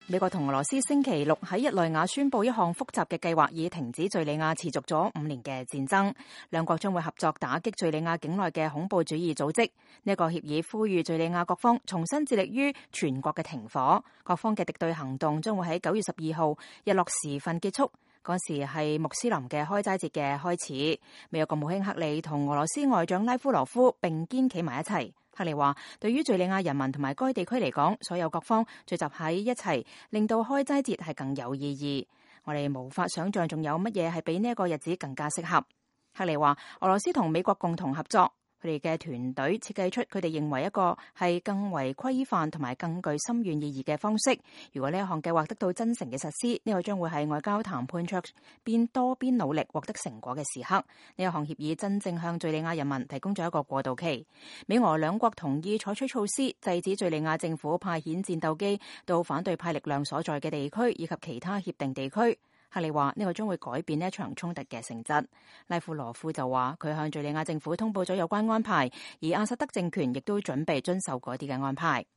美國同俄羅斯星期六喺日內瓦宣布一項複雜嘅計劃，以停止敘利亞持續咗5年嘅戰爭。兩國將會合作打擊敘利亞境內嘅恐怖主義組織。呢個協議呼籲敘利亞各方重新致力於全國嘅停火。各方嘅敵對行動將會喺9月12號日落時分結束。嗰時係穆斯林嘅開齋節嘅開始。美國國務卿克里同俄羅斯外長拉夫羅夫並肩企埋一齊。克里話：對於敘利亞人民同埋該地區嚟講，所有各方聚集喺一齊，令到開齋節係更有意義。我哋無法想像仲有乜嘢係比呢一個日子更加適合。克里話：俄羅斯同美國共同合作，佢哋嘅團隊設計出佢哋認為一個係更為規範同埋更具深遠意義嘅方式。如果呢一項計劃得到真誠嘅實施，呢個將會係外交談判桌邊多邊努力獲得成果嘅時刻。呢一項協議真正向敘利亞人民提供咗一個過渡期。美俄兩國同意採取措施，制止敘利亞政府派遣戰鬥機到反對派力量所在嘅地區以及其他協定地區。克里話：呢個將會改變呢一場衝突嘅性質。拉夫羅夫就話：佢向敘利亞政府通報咗有關安排，而阿薩德政權亦都準備遵守嗰啲嘅安排。